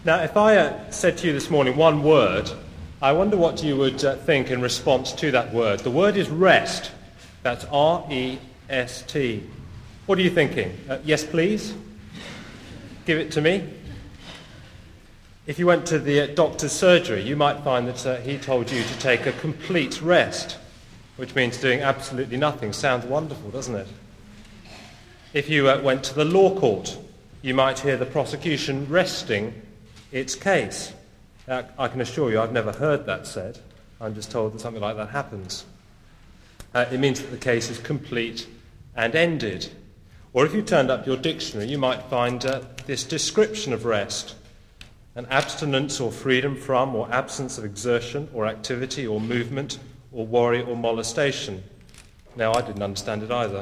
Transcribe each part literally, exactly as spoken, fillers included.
Now, if I uh, said to you this morning one word, I wonder what you would uh, think in response to that word. The word is rest. That's R E S T. What are you thinking? Uh, yes, please? Give it to me. If you went to the uh, doctor's surgery, you might find that uh, he told you to take a complete rest, which means doing absolutely nothing. Sounds wonderful, doesn't it? If you uh, went to the law court, you might hear the prosecution resting its case. Uh, I can assure you I've never heard that said. I'm just told that something like that happens. Uh, it means that the case is complete and ended. Or if you turned up your dictionary, you might find uh, this description of rest: an abstinence or freedom from or absence of exertion or activity or movement or worry or molestation. Now, I didn't understand it either.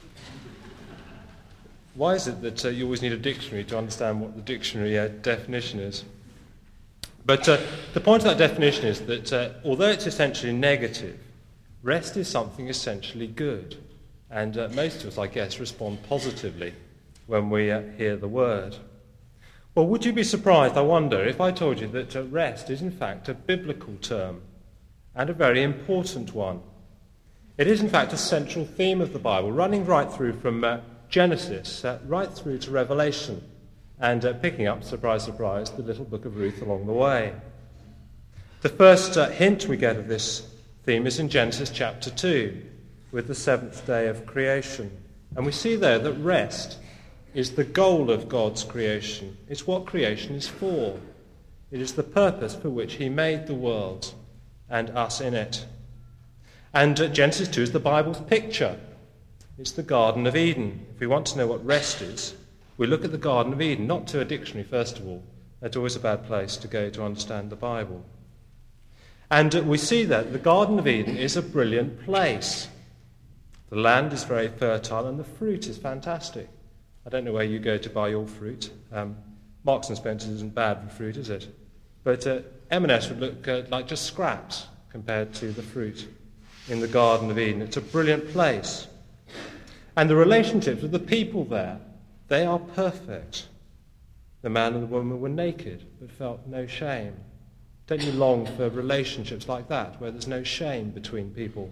Why is it that uh, you always need a dictionary to understand what the dictionary uh, definition is? But uh, the point of that definition is that uh, although it's essentially negative, rest is something essentially good. And uh, most of us, I guess, respond positively when we uh, hear the word. Well, would you be surprised, I wonder, if I told you that uh, rest is in fact a biblical term, and a very important one? It is in fact a central theme of the Bible, running right through from uh, Genesis, uh, right through to Revelation, and uh, picking up, surprise, surprise, the little book of Ruth along the way. The first uh, hint we get of this theme is in Genesis chapter two, with the seventh day of creation. And we see there that rest is the goal of God's creation. It's what creation is for. It is the purpose for which he made the world and us in it. And uh, Genesis two is the Bible's picture. It's the Garden of Eden. If we want to know what rest is, we look at the Garden of Eden, not to a dictionary, first of all. That's always a bad place to go to understand the Bible. And uh, we see that the Garden of Eden is a brilliant place. The land is very fertile and the fruit is fantastic. I don't know where you go to buy your fruit. Um, Marks and Spencer's isn't bad for fruit, is it? But uh, M and S would look uh, like just scraps compared to the fruit in the Garden of Eden. It's a brilliant place. And the relationships with the people there, they are perfect. The man and the woman were naked but felt no shame. Don't you long for relationships like that, where there's no shame between people?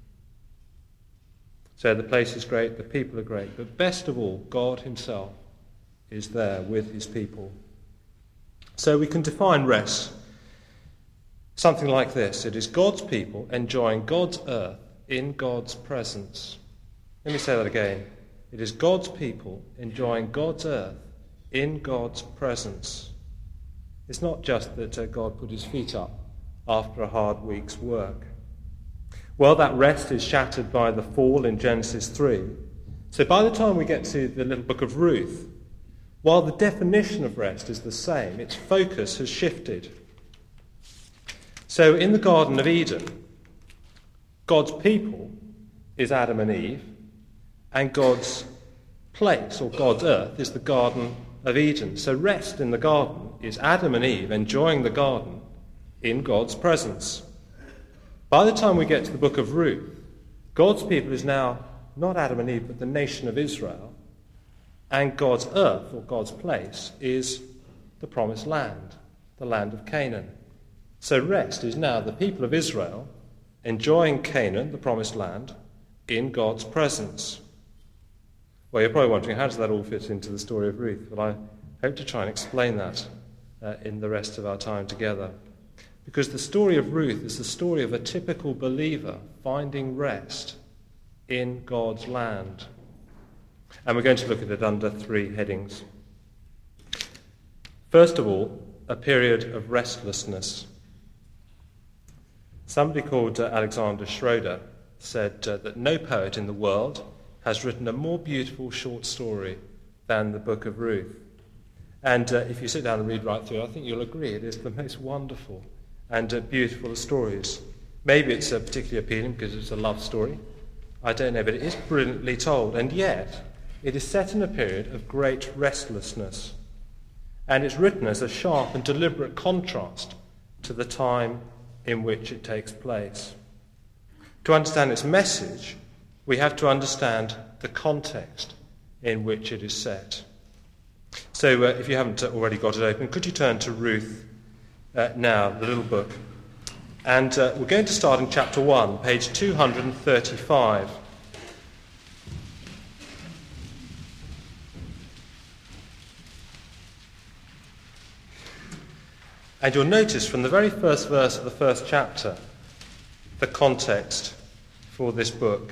So the place is great, the people are great, but best of all, God himself is there with his people. So we can define rest something like this: it is God's people enjoying God's earth in God's presence. Let me say that again. It is God's people enjoying God's earth in God's presence. It's not just that uh, God put his feet up after a hard week's work. Well, that rest is shattered by the fall in Genesis three. So by the time we get to the little book of Ruth, while the definition of rest is the same, its focus has shifted. So in the Garden of Eden, God's people is Adam and Eve, and God's place, or God's earth, is the Garden of Eden. So rest in the garden is Adam and Eve enjoying the garden in God's presence. By the time we get to the book of Ruth, God's people is now not Adam and Eve, but the nation of Israel, and God's earth, or God's place, is the promised land, the land of Canaan. So rest is now the people of Israel enjoying Canaan, the promised land, in God's presence. Well, you're probably wondering, how does that all fit into the story of Ruth? Well, I hope to try and explain that uh, in the rest of our time together. Because the story of Ruth is the story of a typical believer finding rest in God's land. And we're going to look at it under three headings. First of all, a period of restlessness. Somebody called uh, Alexander Schroeder said uh, that no poet in the world has written a more beautiful short story than the book of Ruth. And uh, if you sit down and read right through, I think you'll agree it is the most wonderful and uh, beautiful of stories. Maybe it's uh, particularly appealing because it's a love story. I don't know, but it is brilliantly told. And yet, it is set in a period of great restlessness. And it's written as a sharp and deliberate contrast to the time in which it takes place. To understand its message, we have to understand the context in which it is set. So uh, if you haven't already got it open, could you turn to Ruth uh, now, the little book? And uh, we're going to start in chapter one, page two hundred thirty-five. And you'll notice from the very first verse of the first chapter the context for this book.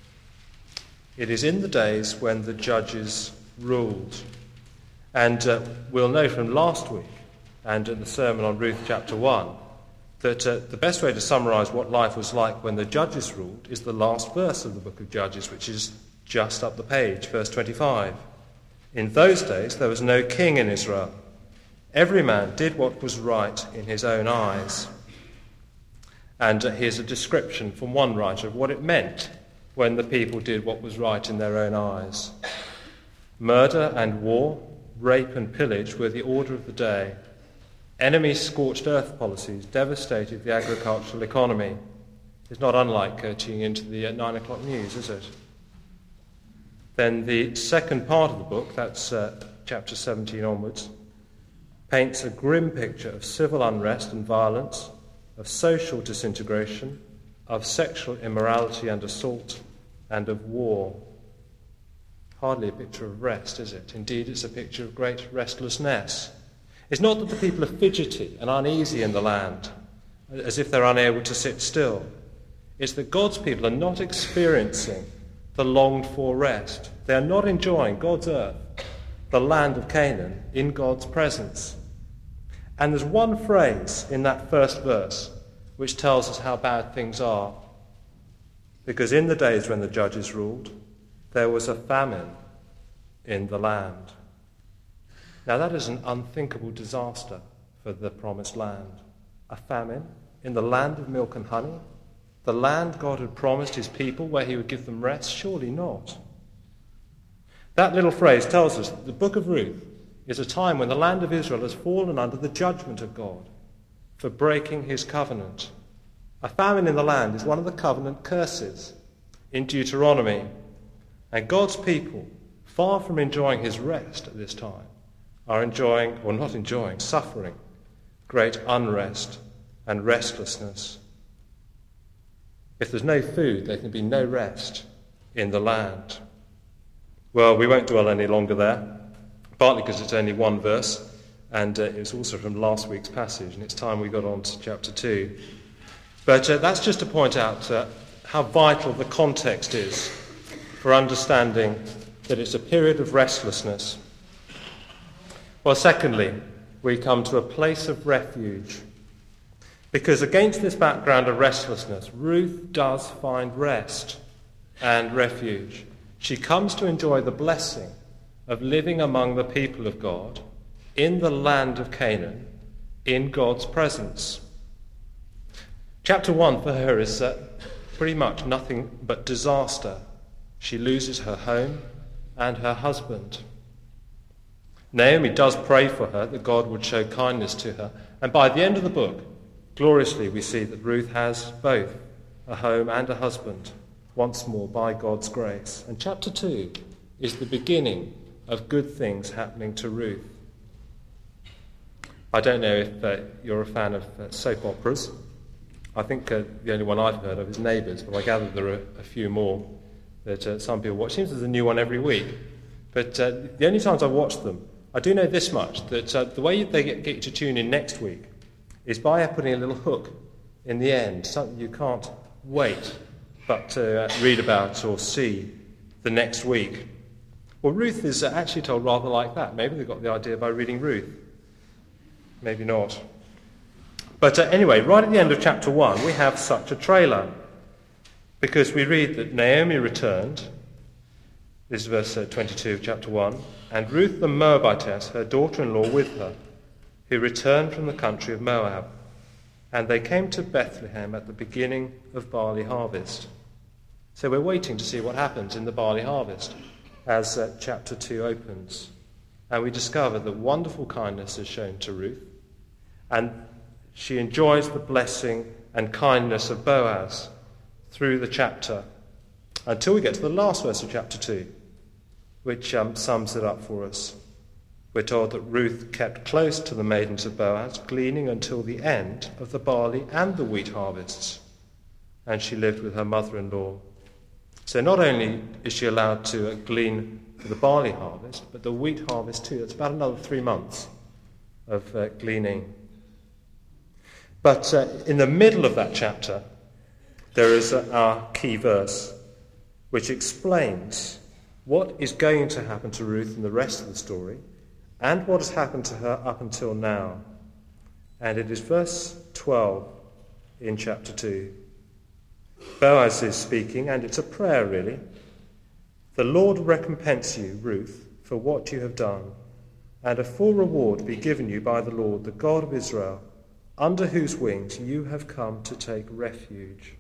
It is in the days when the judges ruled. And uh, we'll know from last week and in the sermon on Ruth chapter one that uh, the best way to summarise what life was like when the judges ruled is the last verse of the book of Judges, which is just up the page, verse twenty-five. In those days there was no king in Israel. Every man did what was right in his own eyes. And uh, here's a description from one writer of what it meant when the people did what was right in their own eyes. Murder and war, rape and pillage were the order of the day. Enemy scorched earth policies devastated the agricultural economy. It's not unlike uh, tuning into the uh, nine o'clock news, is it? Then the second part of the book, that's uh, chapter seventeen onwards, paints a grim picture of civil unrest and violence, of social disintegration, of sexual immorality and assault, and of war. Hardly a picture of rest, is it? Indeed, it's a picture of great restlessness. It's not that the people are fidgety and uneasy in the land, as if they're unable to sit still. It's that God's people are not experiencing the longed-for rest. They are not enjoying God's earth, the land of Canaan, in God's presence. And there's one phrase in that first verse which tells us how bad things are. Because in the days when the judges ruled, there was a famine in the land. Now that is an unthinkable disaster for the promised land. A famine in the land of milk and honey? The land God had promised his people where he would give them rest? Surely not. That little phrase tells us that the book of Ruth is a time when the land of Israel has fallen under the judgment of God for breaking his covenant. A famine in the land is one of the covenant curses in Deuteronomy. And God's people, far from enjoying his rest at this time, are enjoying, or not enjoying, suffering great unrest and restlessness. If there's no food, there can be no rest in the land. Well, we won't dwell any longer there. Partly because it's only one verse, and uh, it's also from last week's passage, and it's time we got on to chapter two. But uh, that's just to point out uh, how vital the context is for understanding that it's a period of restlessness. Well, secondly, we come to a place of refuge. Because against this background of restlessness, Ruth does find rest and refuge. She comes to enjoy the blessing of living among the people of God in the land of Canaan, in God's presence. Chapter one for her is uh, pretty much nothing but disaster. She loses her home and her husband. Naomi does pray for her that God would show kindness to her, and by the end of the book, gloriously we see that Ruth has both a home and a husband, once more by God's grace. And chapter two is the beginning of good things happening to Ruth. I don't know if uh, you're a fan of uh, soap operas. I think uh, the only one I've heard of is Neighbours, but I gather there are a few more that uh, some people watch. It seems there's a new one every week. But uh, the only times I've watched them, I do know this much, that uh, the way they get, get you to tune in next week is by putting a little hook in the end, something you can't wait but to uh, read about or see the next week. Well, Ruth is uh, actually told rather like that. Maybe they got the idea by reading Ruth. Maybe not. But uh, anyway, right at the end of chapter one, we have such a trailer. Because we read that Naomi returned, this is verse uh, twenty-two of chapter one, and Ruth the Moabitess, her daughter-in-law, with her, who returned from the country of Moab. And they came to Bethlehem at the beginning of barley harvest. So we're waiting to see what happens in the barley harvest as uh, chapter two opens. And we discover that wonderful kindness is shown to Ruth, and she enjoys the blessing and kindness of Boaz through the chapter until we get to the last verse of chapter two, which um, sums it up for us. We're told that Ruth kept close to the maidens of Boaz, gleaning until the end of the barley and the wheat harvests, and she lived with her mother-in-law. So not only is she allowed to uh, glean for the barley harvest, but the wheat harvest too. It's about another three months of uh, gleaning. But uh, in the middle of that chapter, there is uh, our key verse, which explains what is going to happen to Ruth in the rest of the story, and what has happened to her up until now. And it is verse twelve in chapter two. Boaz is speaking, and it's a prayer really. The Lord recompense you, Ruth, for what you have done, and a full reward be given you by the Lord, the God of Israel, under whose wings you have come to take refuge.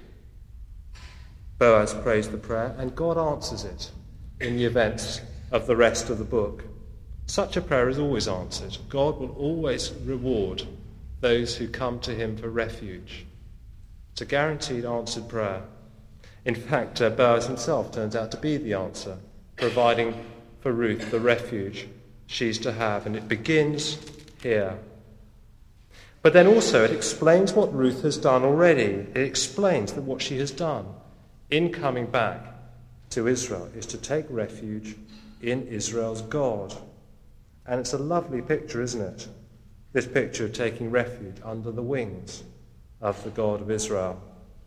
Boaz prays the prayer, and God answers it in the events of the rest of the book. Such a prayer is always answered. God will always reward those who come to him for refuge. It's a guaranteed answered prayer. In fact, uh, Boaz himself turns out to be the answer, providing for Ruth the refuge she's to have. And it begins here. But then also it explains what Ruth has done already. It explains that what she has done in coming back to Israel is to take refuge in Israel's God. And it's a lovely picture, isn't it? This picture of taking refuge under the wings of the God of Israel.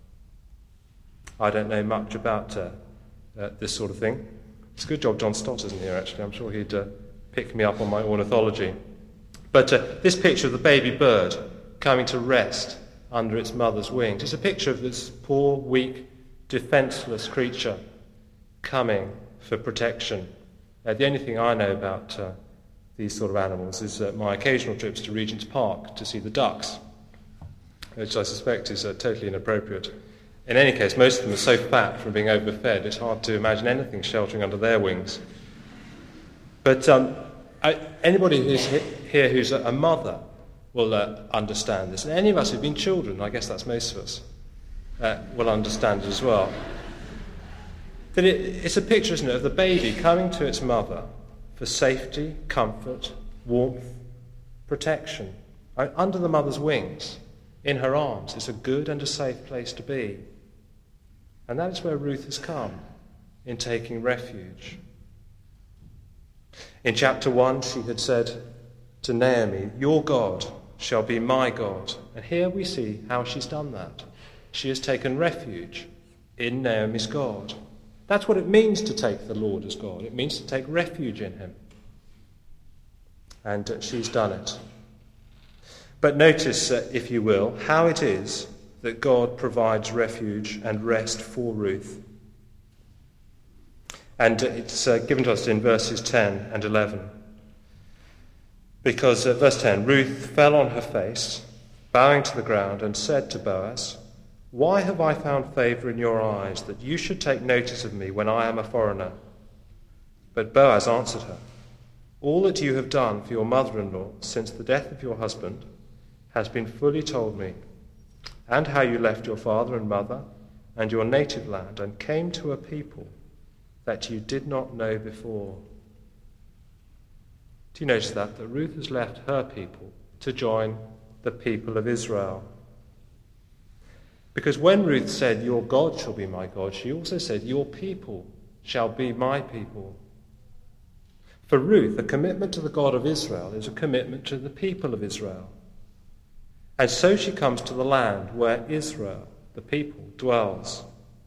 I don't know much about uh, uh, this sort of thing. It's a good job John Stott isn't here, actually. I'm sure he'd uh, pick me up on my ornithology. But uh, this picture of the baby bird coming to rest under its mother's wings is a picture of this poor, weak, defenceless creature coming for protection. Uh, the only thing I know about uh, these sort of animals is uh, my occasional trips to Regent's Park to see the ducks, which I suspect is uh, totally inappropriate. In any case, most of them are so fat from being overfed, it's hard to imagine anything sheltering under their wings. But um, I, anybody who's here who's a, a mother will uh, understand this. And any of us who've been children, I guess that's most of us, uh, will understand it as well. That it, it's a picture, isn't it, of the baby coming to its mother for safety, comfort, warmth, protection. I mean, under the mother's wings, in her arms, it's a good and a safe place to be. And that is where Ruth has come, in taking refuge. In chapter one, she had said to Naomi, "Your God shall be my God." And here we see how she's done that. She has taken refuge in Naomi's God. That's what it means to take the Lord as God. It means to take refuge in him. And uh, she's done it. But notice, uh, if you will, how it is that God provides refuge and rest for Ruth. And uh, it's uh, given to us in verses ten and eleven. Because, uh, verse ten, Ruth fell on her face, bowing to the ground, and said to Boaz, "Why have I found favour in your eyes, that you should take notice of me when I am a foreigner?" But Boaz answered her, "All that you have done for your mother-in-law since the death of your husband has been fully told me, and how you left your father and mother and your native land and came to a people that you did not know before." Do you notice that? That Ruth has left her people to join the people of Israel. Because when Ruth said, "Your God shall be my God," she also said, "Your people shall be my people." For Ruth, a commitment to the God of Israel is a commitment to the people of Israel. And so she comes to the land where Israel, the people, dwells.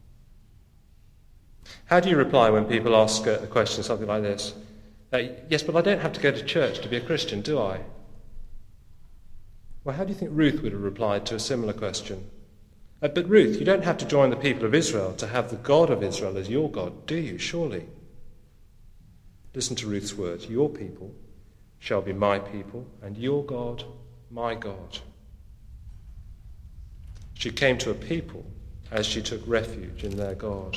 How do you reply when people ask a question something like this? Uh, yes, but I don't have to go to church to be a Christian, do I? Well, how do you think Ruth would have replied to a similar question? Uh, but Ruth, you don't have to join the people of Israel to have the God of Israel as your God, do you, surely? Listen to Ruth's words. "Your people shall be my people, and your God my God." She came to a people as she took refuge in their God.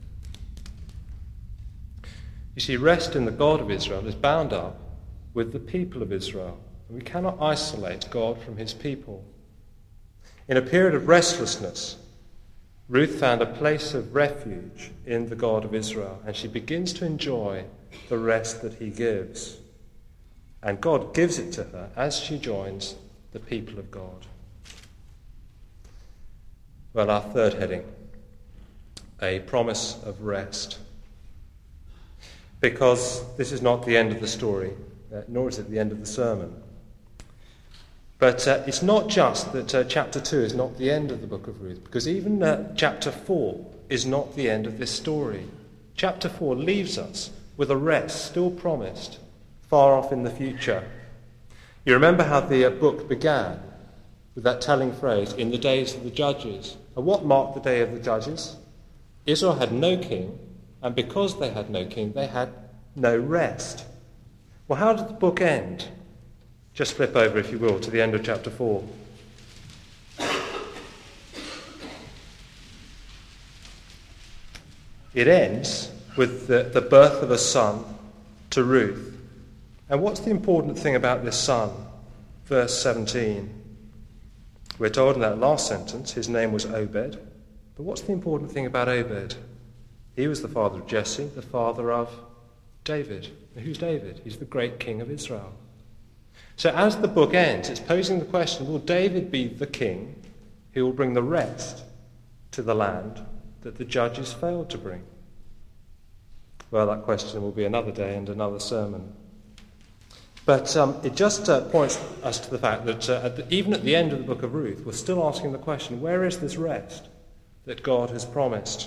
You see, rest in the God of Israel is bound up with the people of Israel. And we cannot isolate God from his people. In a period of restlessness, Ruth found a place of refuge in the God of Israel, and she begins to enjoy the rest that he gives. And God gives it to her as she joins the people of God. Well, our third heading, a promise of rest. Because this is not the end of the story, uh, nor is it the end of the sermon. But uh, it's not just that uh, chapter two is not the end of the book of Ruth, because even uh, chapter four is not the end of this story. Chapter four leaves us with a rest still promised far off in the future. You remember how the uh, book began with that telling phrase, in the days of the judges. And what marked the day of the judges? Israel had no king, and because they had no king, they had no rest. Well, how did the book end? Just flip over, if you will, to the end of chapter four. It ends with the, the birth of a son to Ruth. And what's the important thing about this son? Verse seventeen. We're told in that last sentence his name was Obed. But what's the important thing about Obed? He was the father of Jesse, the father of David. And who's David? He's the great king of Israel. So as the book ends, it's posing the question, will David be the king who will bring the rest to the land that the judges failed to bring? Well, that question will be another day and another sermon. But um, it just uh, points us to the fact that uh, at the, even at the end of the book of Ruth, we're still asking the question, where is this rest that God has promised?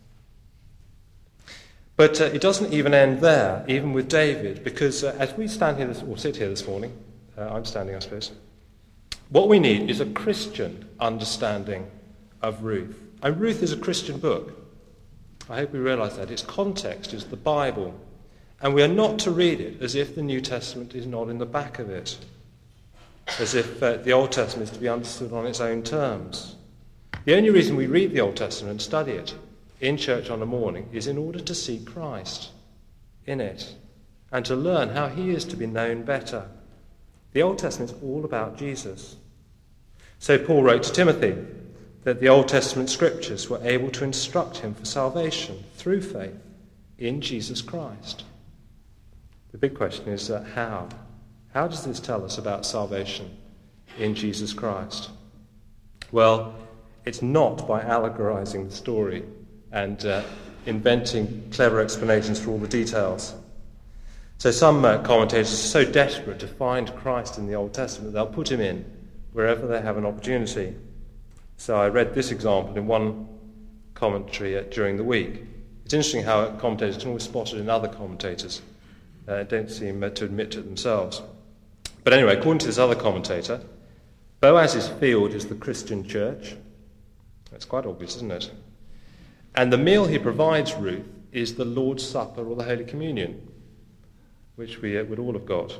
But uh, it doesn't even end there, even with David, because uh, as we stand here, this, or sit here this morning, uh, I'm standing, I suppose, what we need is a Christian understanding of Ruth. And Ruth is a Christian book. I hope we realise that. Its context is the Bible. And we are not to read it as if the New Testament is not in the back of it, as if uh, the Old Testament is to be understood on its own terms. The only reason we read the Old Testament and study it in church on a morning is in order to see Christ in it and to learn how he is to be known better. The Old Testament is all about Jesus. So Paul wrote to Timothy that the Old Testament scriptures were able to instruct him for salvation through faith in Jesus Christ. The big question is uh, how? How does this tell us about salvation in Jesus Christ? Well, it's not by allegorizing the story and uh, inventing clever explanations for all the details. So some uh, commentators are so desperate to find Christ in the Old Testament, they'll put him in wherever they have an opportunity. So I read this example in one commentary uh, during the week. It's interesting how commentators can always spot it in other commentators. Uh, don't seem uh, to admit to it themselves. But anyway, according to this other commentator, Boaz's field is the Christian church. That's quite obvious, isn't it? And the meal he provides Ruth is the Lord's Supper or the Holy Communion, which we uh, would all have got.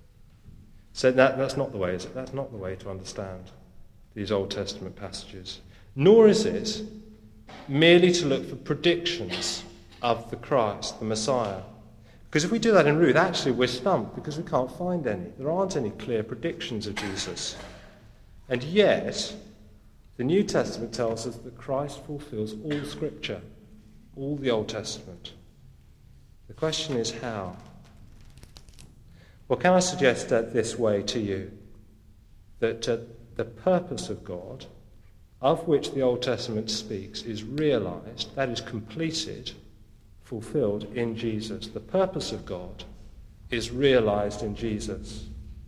So that, that's not the way, is it? That's not the way to understand these Old Testament passages. Nor is it merely to look for predictions of the Christ, the Messiah. Because if we do that in Ruth, actually we're stumped because we can't find any. There aren't any clear predictions of Jesus. And yet, the New Testament tells us that Christ fulfills all Scripture, all the Old Testament. The question is how? Well, can I suggest that this way to you? That uh, the purpose of God, of which the Old Testament speaks, is realized, that is completed, fulfilled in Jesus. The purpose of God is realized in Jesus.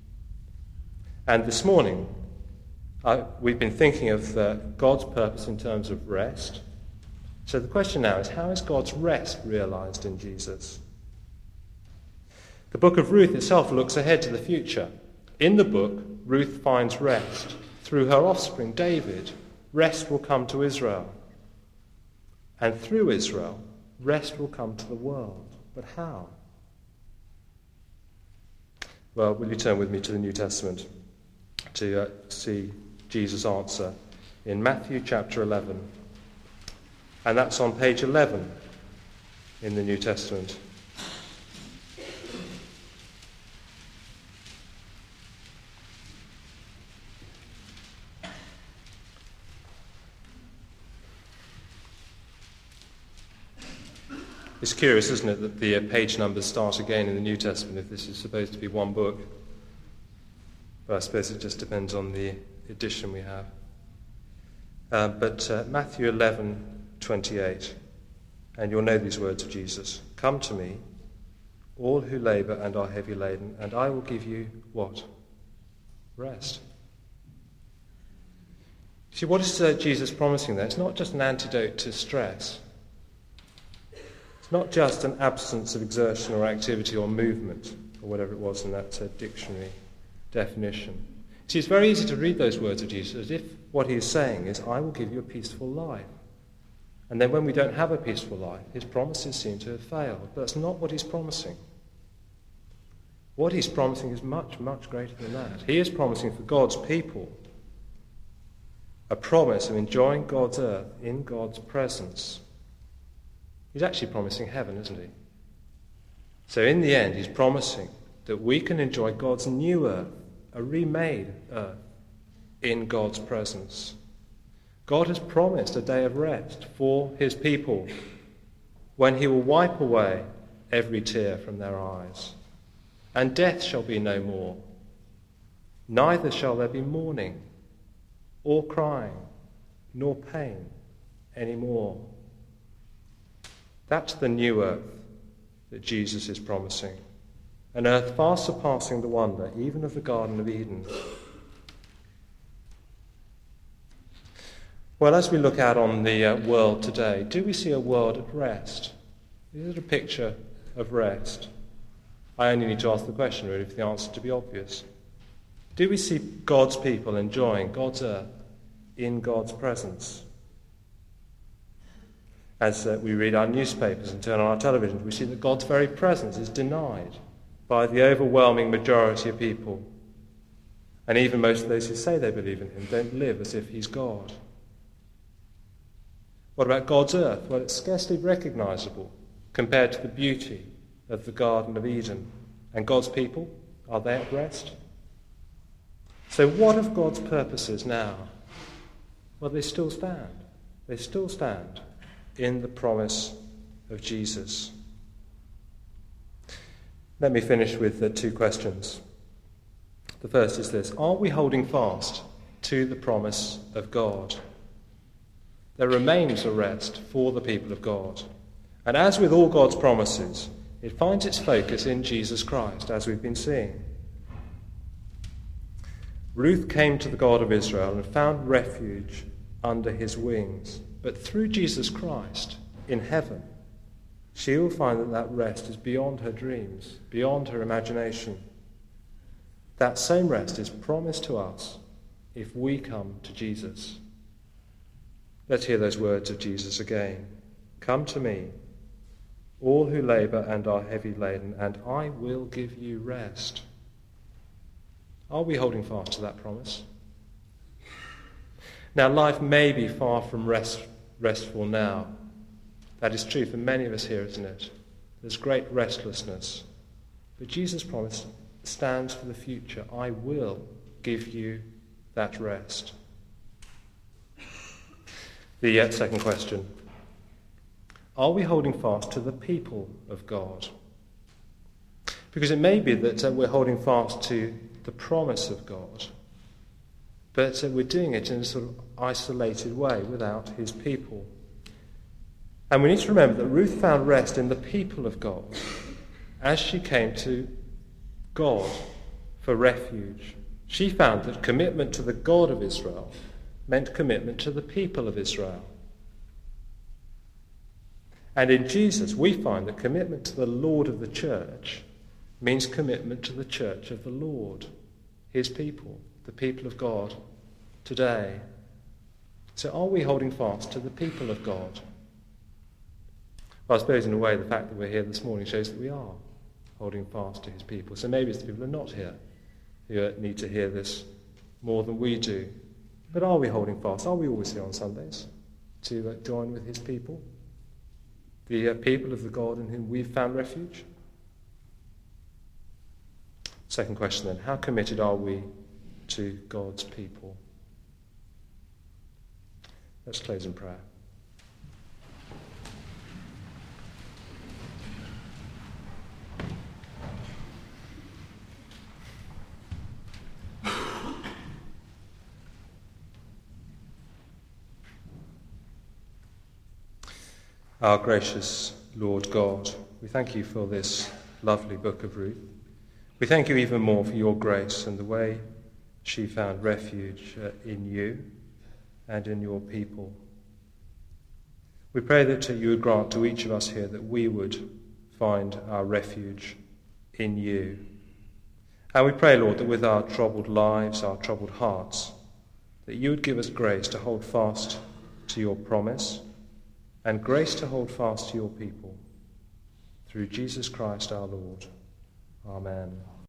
And this morning, uh, we've been thinking of uh, God's purpose in terms of rest. So the question now is, how is God's rest realized in Jesus? The book of Ruth itself looks ahead to the future. In the book, Ruth finds rest. Through her offspring, David, rest will come to Israel. And through Israel, rest will come to the world. But how? Well, will you turn with me to the New Testament to uh, see Jesus' answer in Matthew chapter eleven. And that's on page eleven in the New Testament. It's curious, isn't it, that the uh, page numbers start again in the New Testament if this is supposed to be one book. But I suppose it just depends on the edition we have. Uh, but uh, Matthew eleven twenty-eight, and you'll know these words of Jesus. Come to me, all who labour and are heavy laden, and I will give you what? Rest. See, what is uh, Jesus promising there? It's not just an antidote to stress. It's not just an absence of exertion or activity or movement, or whatever it was in that uh, dictionary definition. See, it's very easy to read those words of Jesus as if what he is saying is, I will give you a peaceful life. And then when we don't have a peaceful life, his promises seem to have failed. But that's not what he's promising. What he's promising is much, much greater than that. He is promising for God's people a promise of enjoying God's earth in God's presence. He's actually promising heaven, isn't he? So in the end, he's promising that we can enjoy God's new earth, a remade earth, in God's presence. God has promised a day of rest for his people when he will wipe away every tear from their eyes. And death shall be no more. Neither shall there be mourning, or crying, nor pain any more. That's the new earth that Jesus is promising. An earth far surpassing the wonder even of the Garden of Eden. Well, as we look out on the uh, world today, do we see a world at rest? Is it a picture of rest? I only need to ask the question, really, for the answer to be obvious. Do we see God's people enjoying God's earth in God's presence? As uh, we read our newspapers and turn on our television, we see that God's very presence is denied by the overwhelming majority of people. And even most of those who say they believe in him don't live as if he's God. What about God's earth? Well, it's scarcely recognisable compared to the beauty of the Garden of Eden. And God's people, are they at rest? So what of God's purposes now? Well, they still stand. They still stand in the promise of Jesus. Let me finish with uh, two questions. The first is this: are we holding fast to the promise of God? There remains a rest for the people of God. And as with all God's promises, it finds its focus in Jesus Christ, as we've been seeing. Ruth came to the God of Israel and found refuge under his wings. But through Jesus Christ, in heaven, she will find that that rest is beyond her dreams, beyond her imagination. That same rest is promised to us if we come to Jesus. Let's hear those words of Jesus again. Come to me, all who labour and are heavy laden, and I will give you rest. Are we holding fast to that promise? Now, life may be far from rest, restful now. That is true for many of us here, isn't it? There's great restlessness. But Jesus' promise stands for the future. I will give you that rest. The uh, second question: are we holding fast to the people of God? Because it may be that uh, we're holding fast to the promise of God, but uh, we're doing it in a sort of isolated way without his people. And we need to remember that Ruth found rest in the people of God as she came to God for refuge. She found that commitment to the God of Israel meant commitment to the people of Israel. And in Jesus, we find that commitment to the Lord of the church means commitment to the church of the Lord, his people, the people of God today. So are we holding fast to the people of God? Well, I suppose in a way the fact that we're here this morning shows that we are holding fast to his people. So maybe it's the people who are not here who need to hear this more than we do. But are we holding fast? Are we always here on Sundays to uh, join with his people? The uh, people of the God in whom we've found refuge? Second question then: how committed are we to God's people? Let's close in prayer. Our gracious Lord God, we thank you for this lovely book of Ruth. We thank you even more for your grace and the way she found refuge uh, in you and in your people. We pray that uh, you would grant to each of us here that we would find our refuge in you. And we pray, Lord, that with our troubled lives, our troubled hearts, that you would give us grace to hold fast to your promise and grace to hold fast to your people. Through Jesus Christ our Lord. Amen.